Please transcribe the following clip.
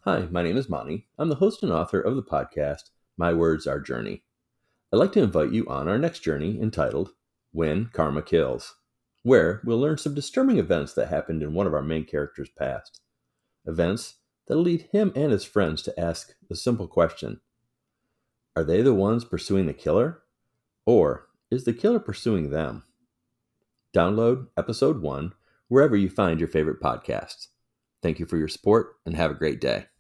Hi, my name is Monty. I'm the host and author of the podcast, My Words, Our Journey. I'd like to invite you on our next journey entitled When Karma Kills, where we'll learn some disturbing events that happened in one of our main characters' past. Events that lead him and his friends to ask the simple question: are they the ones pursuing the killer? Or is the killer pursuing them? Download Episode 1 wherever you find your favorite podcasts. Thank you for your support and have a great day.